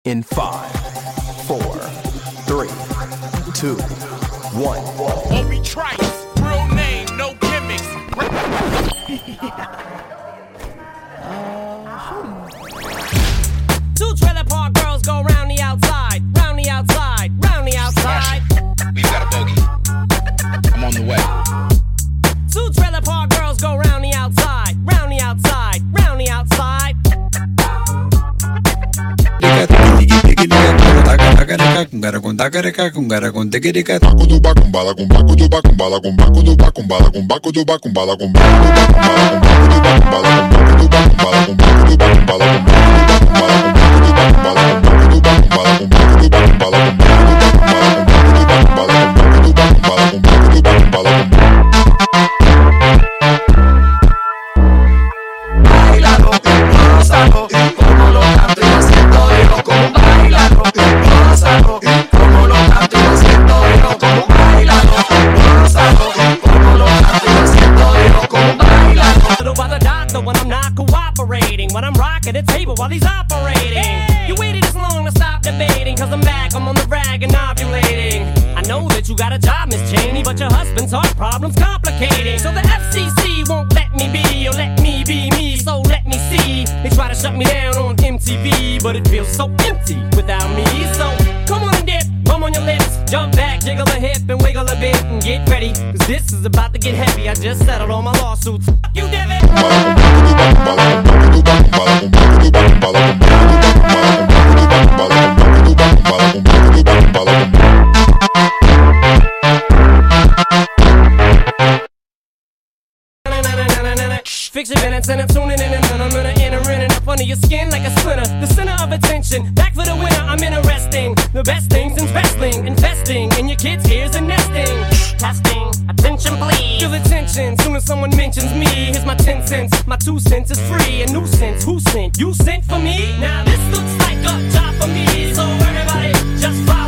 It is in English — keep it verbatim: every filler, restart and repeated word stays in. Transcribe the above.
In five, four, three, two, one. Obi Trice, real name, no gimmicks. Two trailer park girls go round the outside, round the outside, round the outside. We've got a bogey. I'm on the way. Two trailer park girls go round the outside, round the outside, round the outside. When I'm rocking the table while he's operating. Hey! You waited this long to stop debating, cause I'm back, I'm on the rag and ovulating. I know that you got a job, Miss Cheney, but your husband's heart problem's complicating. So the F C C won't let me be, or let me be me, so let me see. They try to shut me down on M T V, but it feels so empty without me. So come on and dip, bum on your lips, jump back, jiggle a hip and wiggle a bit and get ready, cause this is about to get heavy. I just settled all my lawsuits. Fuck you, Devin! Fix your minutes and I'm tuning in and I'm gonna enter in and up under your skin like a splinter. The center of attention, back for the winner, I'm interesting. The best things in wrestling, investing in your kids' ears and nesting. Testing, attention please. Feel the tension, soon as someone mentions me. Here's my ten cents, my two cents is free. A nuisance, who sent? You sent for me? Now this looks like a job for me, so everybody just follow.